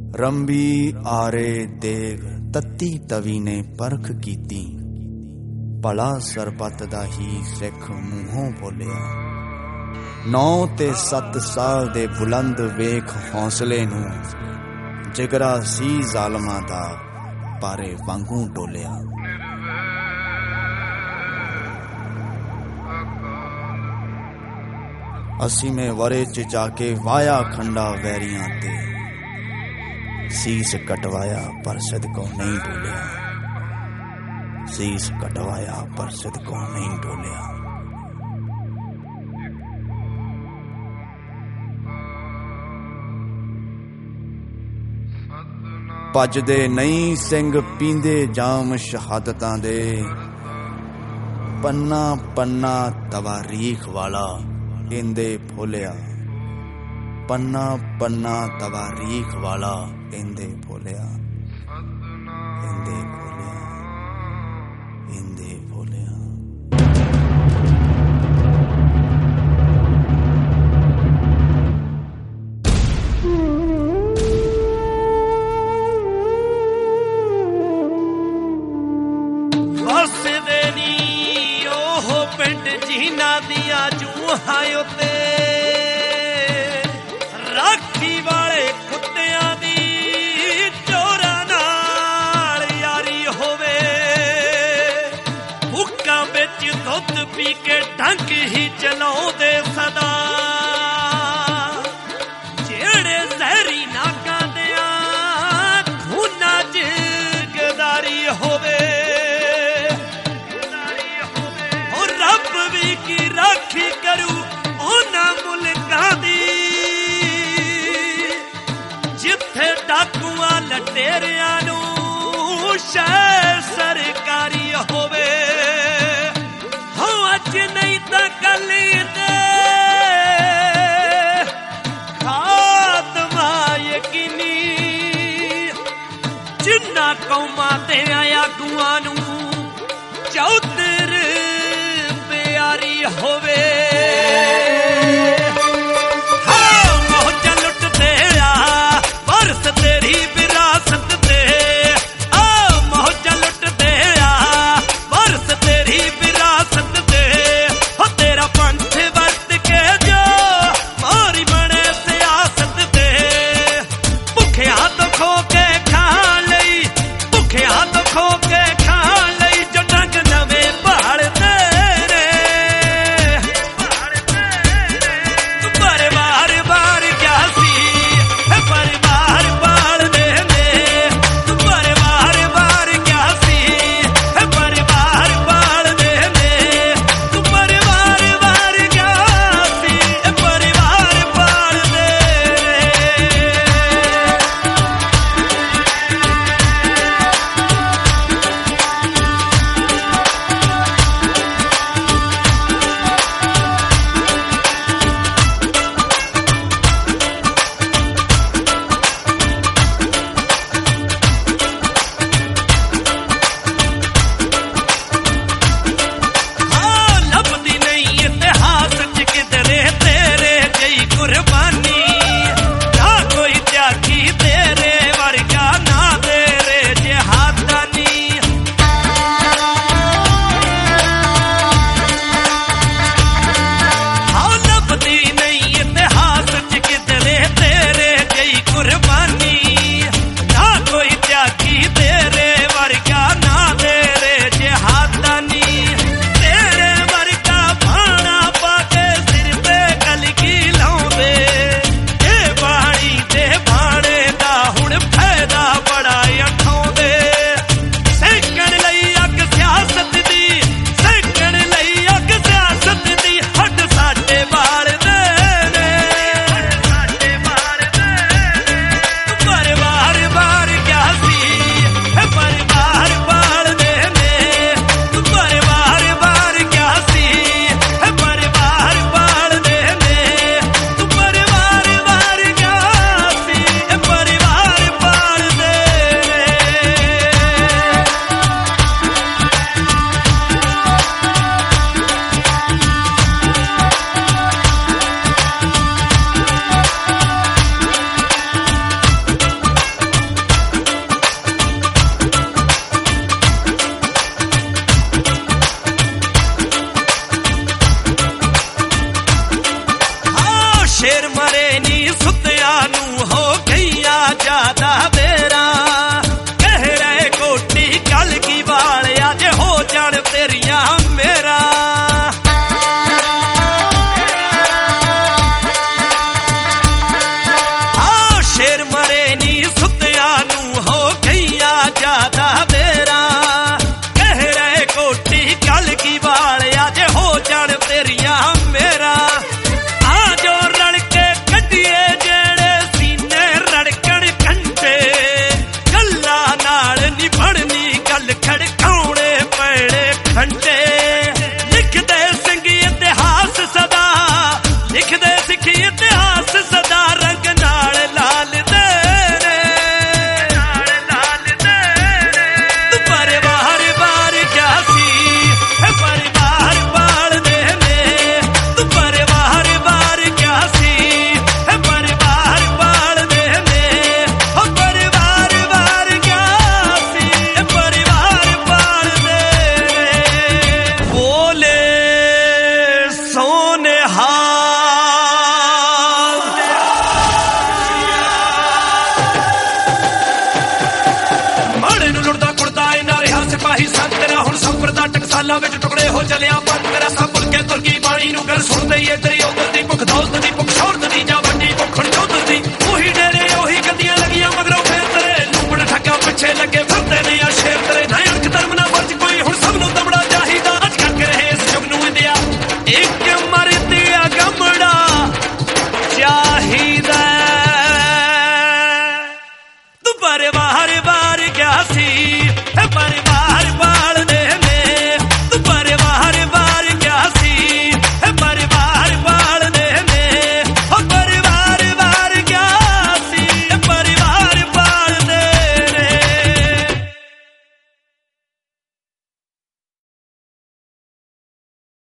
रंबी आरे देग तत्ती तवी ने परख कीती, भला सरबत दा ही सिख मूहों बोलिया। 9 ते 7 साल दे बुलंद वेख हौसले नूं, जिगरा सी जालमा दा पारे वांगू डोलिया। असीमें वरे च जाके वाया खंडा वैरियां ते, सीस कटवाया पर सदकों नहीं डोलिया। शीश कटवाया पर सदकों नहीं डोलिया। भजदे नहीं सिंह पींदे जाम शहादतां दे, पन्ना पन्ना तवारीख वाला इंदे फुलिया। पन्ना पन्ना तवारीख वाला इंदे फुलिया। इंदे फुलिया, इंदे फुलिया। वसदे नी ओह पिंड जिन्हां दियां जूहां उत्ते, राखी वाले कुत्तियां दी चोरां नाल यारी होवे। हुक्कां विच दुध पी के ढंग ही चलाउंदे सदा, जेड़े जहरी नागां दियां खूनां च गदारी होवे। रब भी की राखी करू उन्हां मुल्कां दी, जिथे डाकुआं लटेरियां नूं शह सरकारी होवे। हो अज नहीं तां कल दे खात्मा यकीनी, जिन्हां कौमां ते आगूआं नूं चौधर प्यारी होवे। मौजा लुटदे आ बरस तेरी विरासत ते, मौजा लुटदे आ बरस तेरी विरासत ते। हो तेरा पंथ वरत के जो मोरी बने सियासत ते। भुखिया तो खो के खा लई, भुखिया तो खो के खा ਨੀ ਸੁੱਤਿਆਂ ਨੂੰ ਹੋ ਗਈਆਂ ਜ਼ਿਆਦਾ ਦੇਰਾਂ ਕਹਿ ਰਹੇ ਕੋਟੀ ਕੱਲ ਕੀ ਵਾਲਿਆ ਜੇ ਹੋ ਜਾਣ ਤੇਰੀਆਂ ਮੇਰਾ ਸ਼ੇਰ ਮਰੇ ਨੀ ਸੁੱਤਿਆਂ ਨੂੰ ਹੋ ਗਈਆਂ ਜ਼ਿਆਦਾ ਦੇਰਾਂ ਕਹਿ ਰਹੇ ਕੋਟੀ ਕੱਲ ਕੀ ਵਾਲਿਆ ਜੇ ਹੋ ਜਾਣ ਤੇਰੀਆਂ ਮੇਰਾ ਆ ਜੋ ਰਲ ਕੇ ਕੱਢੀਏ ਜਿਹੜੇ ਸੀਨੇ ਰੜਕਣ ਘੰਟੇ ਗੱਲਾਂ ਨਾਲ ਨੀ ਬਣਨੀ ਗੱਲ ਖੜਕਾਉਣੇ ਪੈਣੇ ਖੰਡੇ ਲਿਖਦੇ ਸਿੰਘ ਇਤਿਹਾਸ ਸਦਾ ਲਿਖਦੇ ਸਿੱਖ ਇਤਿਹਾਸ ਸਦਾ ਰੰਗ ਨਾਲ ਲਾਲ ਦੇ ਤੂੰ ਪਰਿਵਾਰ ਬਾਰ ਕਿਆ ਸੀ ਪਰਿਵਾਰ ਪਾਲਦੇ ਨੇ ਤੂੰ ਪਰਿਵਾਰ ਬਾਰ ਕਿਆ ਸੀ ਪਰਿਵਾਰ ਪਾਲਦੇ ਨੇ ਹੋ ਪਰਿਵਾਰ ਬਾਰ ਕਿਆ ਸੀ ਪਰਿਵਾਰ ਪਾਲਦੇ ਨੇ ਬੋਲੇ ਸੋਨੇਹਾ ਮਾੜੇ ਨੂੰ ਲੁੱਟਦਾ ਕੁੜਦਾ ਇਹਨਾਂ ਰਿਹਾ ਸਿਪਾਹੀ ਸੰਤ ਤੇਰਾ ਹੁਣ ਸੰਪਰ ਦਾ ਟਕਸਾਲਾਂ ਵਿੱਚ ਟੁਕੜੇ ਹੋ ਚਲਿਆ ਬੰਦ ਤੇਰਾ ਸਭ ਭੁੱਲ ਕੇ ਤੁਰਕੀ ਬਾਣੀ ਨੂੰ ਗੱਲ ਸੁਣਦੇ ਹੀ ਤੇਰੀ ਉਧਰ ਦੀ ਭੁੱਖ ਦੌਲਤ ਦੀ